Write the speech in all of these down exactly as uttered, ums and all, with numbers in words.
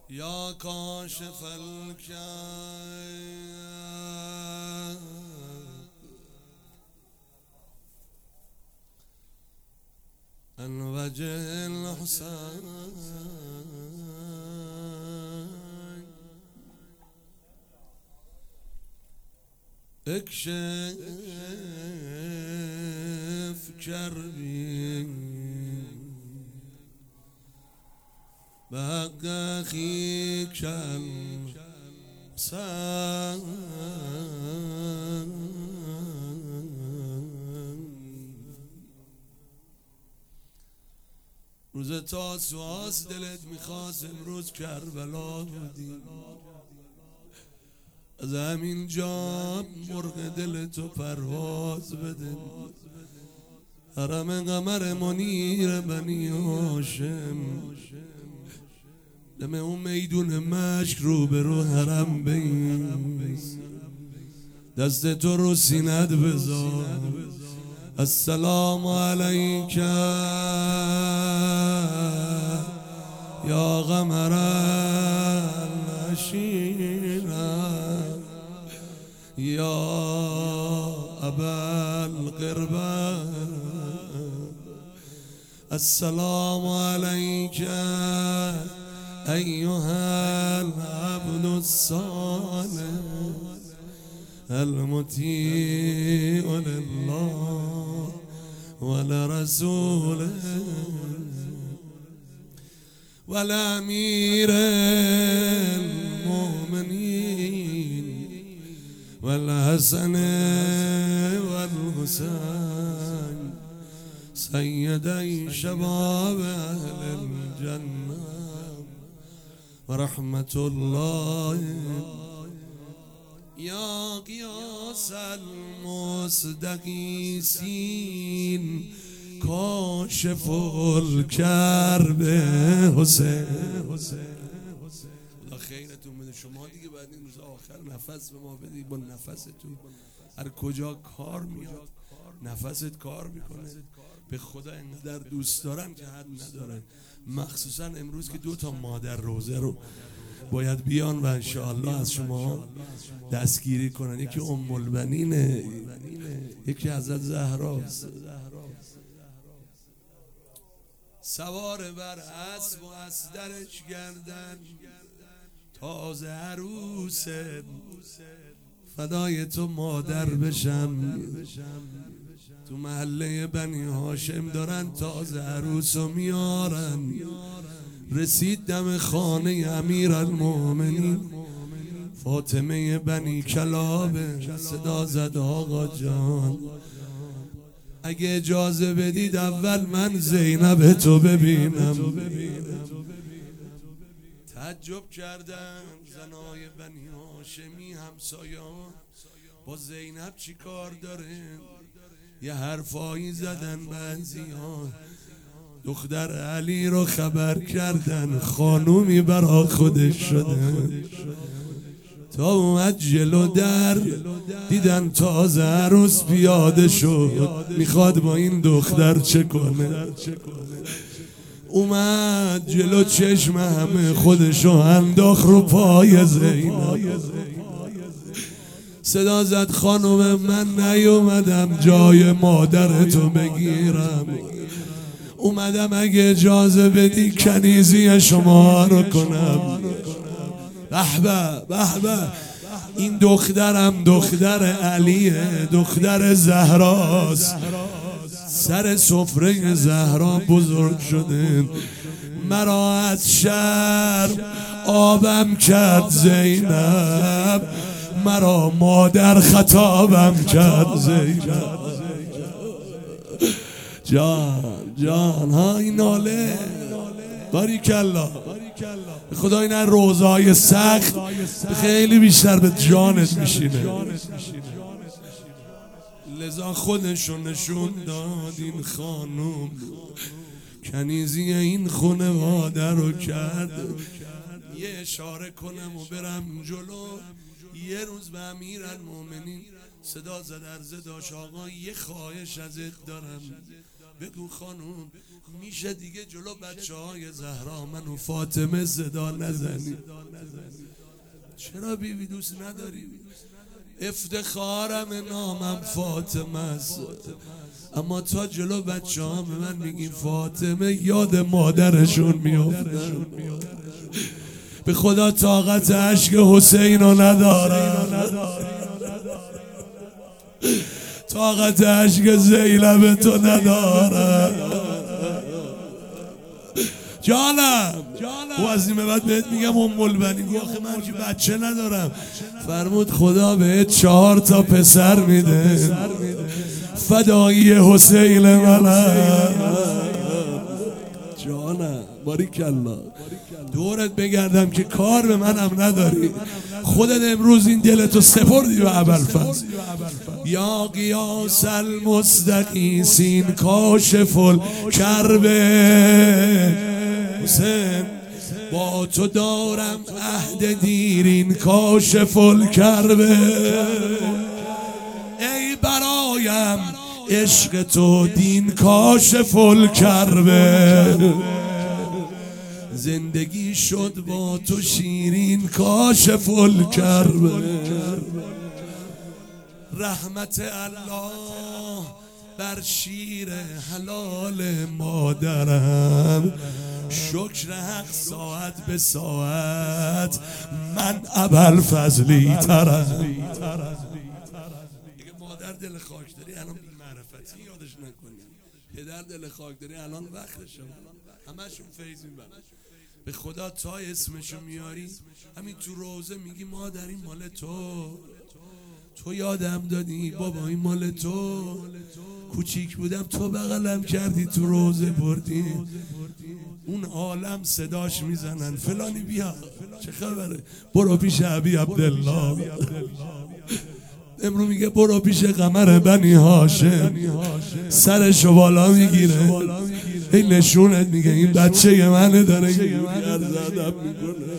یا کاشف الکرب عن وجه الحسین اکشف کربی بحق اخیک الحسین روز تاسوعاست، دلت میخواست امروز کربلا بودی، از همین جا مرغ دلتو پرواز بده. حرم قمر منیر بنی هاشم، دم اون میدون مشک رو به رو حرم بیست، دست تو رو سینت بذار. السلام علیک یا قمر العشیرة یا ابا القربة. السلام علیک ایها العبد الصالح المطیع لله ولرسوله والامیر المؤمنین والحسن والحسین سیدی شباب اهل الجنه ورحمة الله. یا قیاس المصدقیسین کاشف الکرب حسین. خدا خیرتون بده. شما دیگه بعد این روز آخر نفس به ما بدی، با نفستون هر کجا کار میاد نفست کار میکنه. به خدا اینقدر دوست دارم که حد نداره. مخصوصا امروز که دو تا مادر روزه رو باید بیان و انشاءالله از شما دستگیری کنن. یکی ام البنینه، یکی حضرت زهراست. سوار بر اسب و از درش گردن، تازه عروسه فدای تو مادر بشم. تو محله بنی هاشم دارن تازه عروسو میارن. رسید دم خانه امیر المؤمنین فاطمه بنی کلابه. صدا زد آقا جان اگه اجازه بدید اول من زینب تو ببینم. تعجب کردن زنای بنی هاشمی همسایان، با زینب چی کار داره؟ یه حرفایی زدن بعضی‌ها. دختر علی رو خبر کردن، خانومی برا خودش شده. تا اومد جلو در دیدن تازه عروس پیاده شد، میخواد با این دختر چه کنه. اومد جلو چشم همه خودشو انداخت رو پای زینب. صدا زد خانوم من نیومدم جای مادرتو بگیرم، اومدم اگه اجازه بدی کنیزی شما رو کنم. به به به به، این دخترم دختر علیه، دختر زهراست. سر سفره زهرا بزرگ شده. مرا از شرم آبم کرد زینب، مرا مادر خطابم کرد زینب. جان جان های ناله باریکالله. خدا این روزهای سخت خیلی بیشتر به جانت میشینه. لذا خودشو نشون داد این خانوم، کنیزی این خانواده رو کرد. یه اشاره کنم و برم جلو. یه روز به امیرالمومنین صدا زد عرضه داشت آقا یه خواهش ازت دارم. بگو خانوم. میشه دیگه جلو بچه های زهرا من و فاطمه صدا نزنی؟ چرا بیبی دوست نداری؟ افتخارم نامم فاطمه است، اما تا جلو بچه ها به من میگیم فاطمه یاد مادرشون میافتن. به خدا طاقت عشق حسین رو ندارم، طاقت عشق زینب تو ندارم. جانم و از این بعد بهت میگم ام البنین. آخه من که بچه ندارم. فرمود خدا بهت چهار تا پسر میده، فدایی حسین منم. جانم باریکالله. دورت بگردم که کار به منم نداری. خودت امروز این دلتو سپردی به ابوالفضل. یا قیاس المستقیسین کاشف الکربه، حسین با تو دارم عهد دیرین کاشف الکربه. ای برایم عشق تو دین کاشف الکربه، زندگی شد با تو شیرین کاشف الکربه. رحمت الله بر شیر حلال مادرم، شکر حق ساعت به ساعت من ابوالفضلی ترم. مادر دل خاک داری الان بی معرفتی یادش نکنی، پدر دل خاک داری الان وقتشه، همشون فیض میبرن. به خدا تا اسمشو میاری همین تو روزه میگی مادر این مال تو، تو یادم دادی بابا این مال تو، کوچیک بودم تو بغلم کردی تو روزه بردی. اون عالم صداش میزنن فلانی بیا چه خبره، برو پیش ابی عبدالله. امرو میگه برو پیش قمر بنی هاشم، سرشو بالا میگیره هی نشونت میگه این بچه منه، داره زدم میکنه.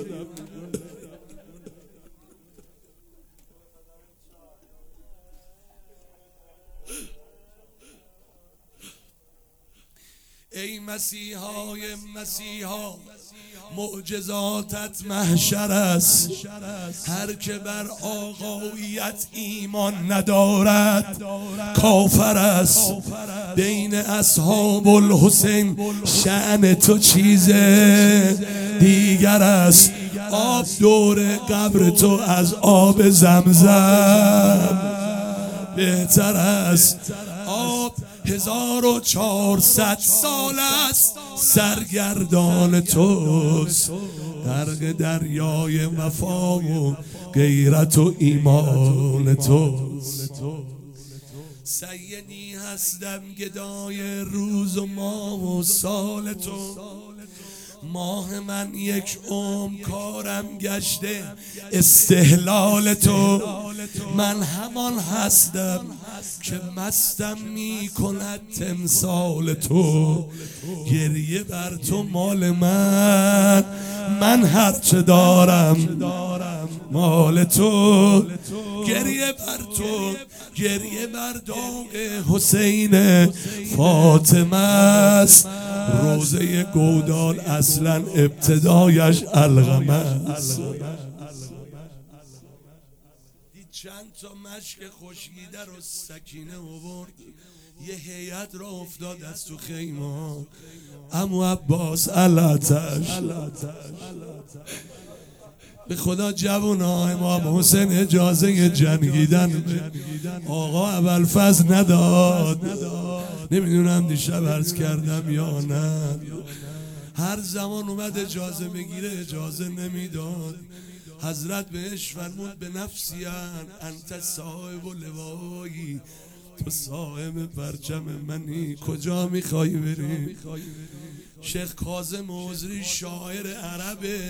ای مسیحای مسیحا معجزاتت محشر است، هر که بر آقایت ایمان ندارد کافر است. بین اصحاب الحسین شأن تو چیز دیگر است، آب دور قبر تو از آب زمزم بهتر است. آب هزار و چهارصد سال است سرگردان توست، غرق دریای وفا و غیرت و ایمان توست. سیدی هستم گدای روز و ماه و سال تو، ماه من یک عمر کارم گشته استحلال تو. من همان هستم که مستم می کند تمثال تو، گریه بر تو مال من، من هرچه دارم مال تو. گریه بر تو، گریه بر داغ حسین فاطمه است. روزه گودال اصلا ابتدایش القمه است. چند تا مشک خشکیده رو سکینه آورد، یه هیئت را افتاد از تو خیمه. عمو عباس علاتش به خدا جوونا امام حسین اجازه جنگیدن آقا ابوالفضل نداد. نمیدونم دیشب عرض کردم یا نه، هر زمان اومد اجازه بگیره اجازه نمیداد. حضرت بهش فرمود به نفسیان انت صاحب و لوایی، تو صاحب پرچم منی، کجا میخوای بری؟ شیخ کاظم عذری شاعر عربه،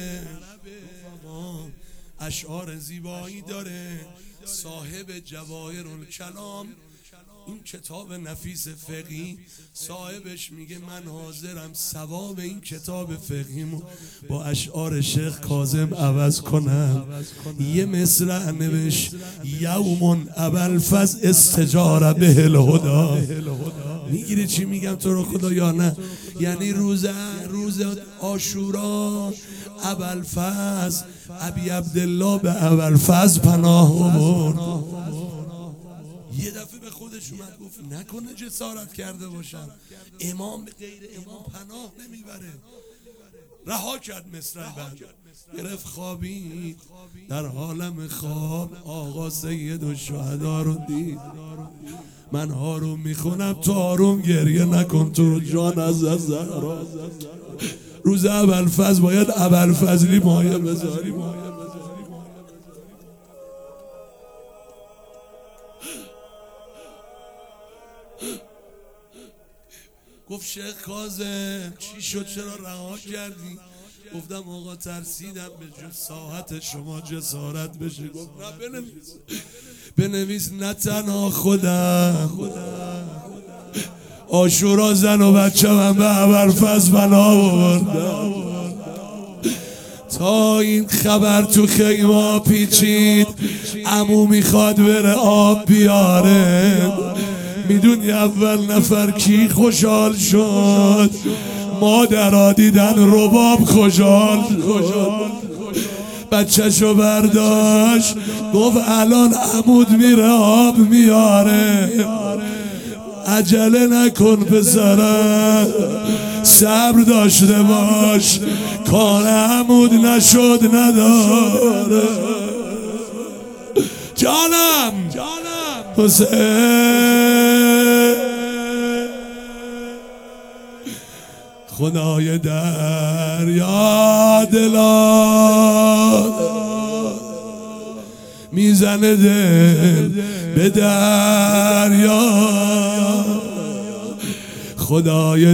اشعار زیبایی داره، صاحب جواهر الکلام. این کتاب نفیس فقهی صاحبش میگه من حاضرم ثواب این کتاب فقهیمو با اشعار شیخ کاظم عوض کنم. یه مصرع نوشت یوم ابوالفضل استجاره به الهدی، میگیری چی میگم تو رو خدا یا نه؟ یعنی روز روز عاشورا ابوالفضل ابی عبدالله به ابوالفضل پناه آورد. یه دفعه به خودش اومد گفت نکنه جسارت کرده باشم، امام به غیر امام پناه نمیبره. رها کرد مصرع بند، گرفت خوابید. در عالم خواب آقا سید الشهدا رو دید. من آروم میخونم تو آروم گریه نکن، تو رو جان از زهرا. روز ابوالفضل باید ابوالفضلی مایه بذاری. گفت شیخ کاظم چی شد چرا رها کردی؟ گفتم آقا ترسیدم به جز ساحت شما جسارت بشه. گفت نه بنویس بنویس نه تنها خودم عاشورا زن و بچه من به ابوالفضل پناه آوردم. تا این خبر تو خیمه پیچید عمو میخواد بره آب بیاره. میدونی اول نفر کی خوشحال شد؟ مادرها دیدن رباب خوشحال شد. بچه‌شو برداشت گفت الان عمود میره آب میاره. عجله نکن پسرم، صبر داشته باش، کار عمود نشد نداره. جانم حسین خدای دریا دلا میزنه دل به دریا. خدای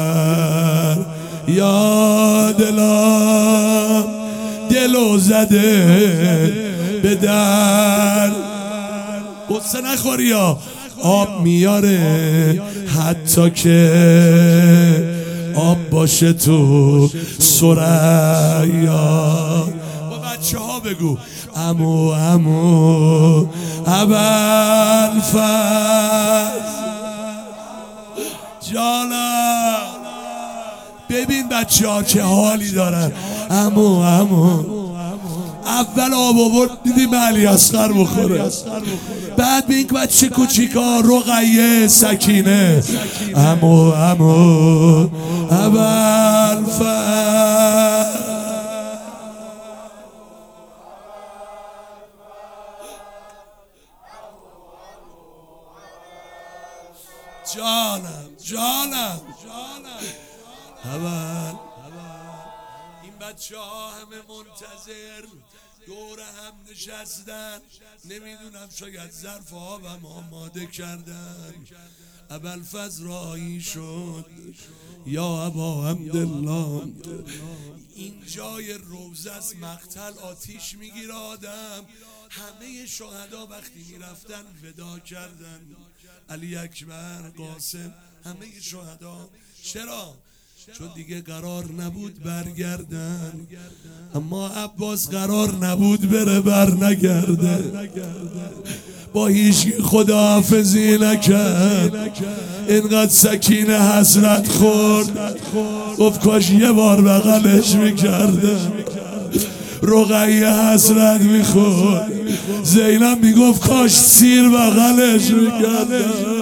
دریا دلا دلو زده به در. قصه نخوری یا آب میاره حتی که آب باشه تو ثریا. با بچه ها بگو عمو عمو ابوالفضل جانم. ببین بچه ها چه حالی دارن. عمو عمو اول آب آورد دیدیم علی اصغر بخوره، بعد به این بچه کوچیکا رقیه سکینه. عمو عمو ابوالفضل جانم جانم جانم. اول این بچه ها همه منتظر دور هم نشستن، نمیدونم شاید ظرف آبم آماده کردن. ابوالفضل راهی شد یا ابا عبدالله. این جای روزه است، مقتل آتیش میگیره آدم. همه شهدا وقتی میرفتن ودا کردن. علی اکبر، قاسم، همه شهدا. چرا؟ چون دیگه قرار نبود برگردن، اما عباس قرار نبود بره بر نگرده. با هیچ خداحافظی نکرد، اینقدر سکینه حسرت خورد گفت کاش یه بار بغلش میکردم. رقیه حسرت میخورد، زینب میگفت کاش سیر بغلش میکردم.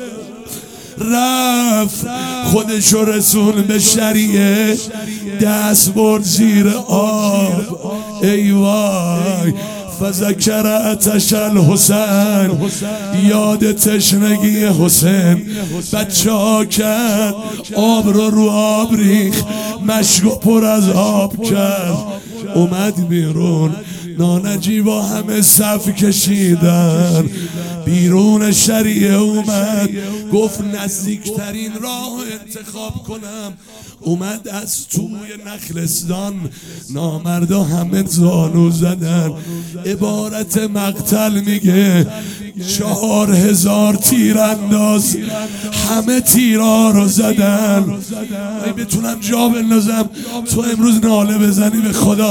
رفت خودشو رسون به شریعه، دست برد زیر آب. ای وای فذکر عطش الحسین، یاد تشنگی حسین. بچه ها کرد آب رو رو آب ریخ، مشکو پر از آب کرد. اومد بیرون، نانجیبا همه صف کشیدن. بیرون شریعه اومد گفت نزدیکترین راه انتخاب کنم. اومد از توی نخلستان، نامردا همه زانو زدن. عبارت مقتل میگه چهار هزار تیر انداز، همه تیرا رو زدن. ای بتونم جا بندازم تو امروز ناله بزنی به خدا.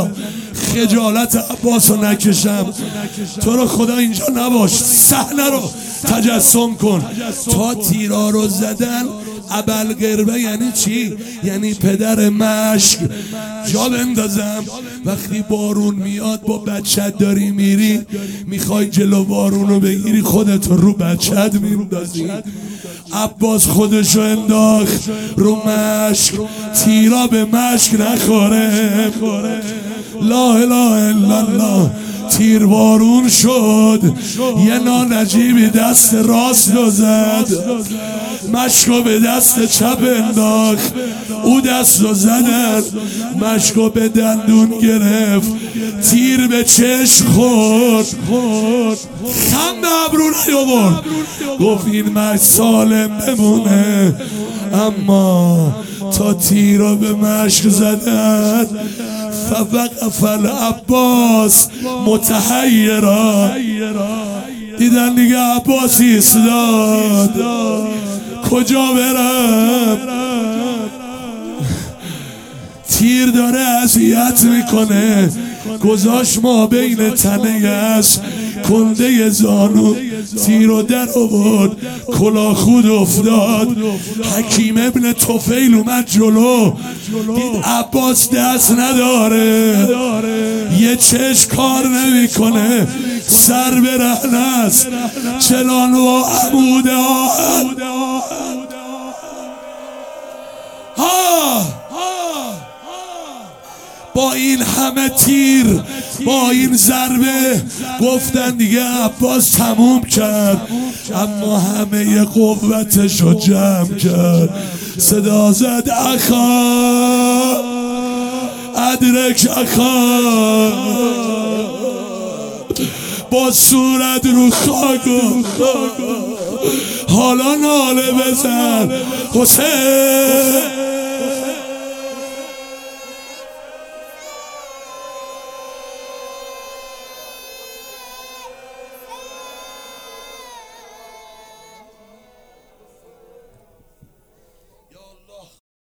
خجالت عباس رو نکشم. تو رو خدا اینجا نباش، صحنه رو تجسم کن. تا تیرا رو زدن ابوالقربه یعنی چی؟ یعنی پدر مشک. جا بندازم وقتی بارون میاد با بچت داری میری، میخوای جلو بارون رو بگیری، خودت رو بچت میندازی. عباس خودشو انداخت رو مشک، تیرا به مشک نخوره. لا اله الا الله. تیر بارون شد، یه نانجیبی دست راست رو زد، مشکو به دست چپ انداخت، او دست رو زدن، مشکو به دندون گرفت، تیر به چشم خورد، خم به ابرو نیاورد، گفت این مشک سالم بمونه. اما تا تیر رو به مشک زدن، فوقف العباس متحیرا. دیدن دیگه عباس ایستاد، کجا برم؟ تیر داره اذیت میکنه، گذاشت ما بین تنه است کنده زانو، تیر رو در آورد، کلاه خود افتاد. حکیم ابن طفیل اومد جلو، دید عباس دست نداره، یه چشم کار نمیکنه، سر برهنه است، چنان و عمود آهن. ها با این همه تیر، با این ضربه گفتن دیگه عباس تموم کرد، اما همه قوتشو جمع کرد، صدا زد اخا ادرک اخا، با صورت رو خاک حالا ناله بزن حسین.